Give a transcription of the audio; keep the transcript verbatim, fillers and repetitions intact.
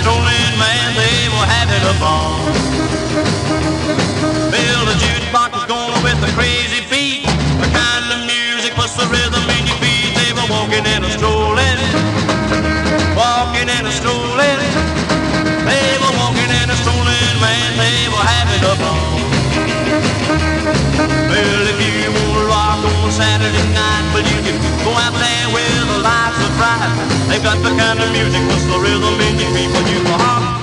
strolling, man, they were having a ball. Well, the jukebox was going with a crazy beat, the kind of music plus the rhythm in your feet. They were walking and a strolling, walking and a strolling. They were walking and a strolling, man, they were having a ball. Well, if you wanna rock on Saturday night, well, you can go out there with the lights of bright. They've got the kind of music plus the rhythm in your feet, but you can rock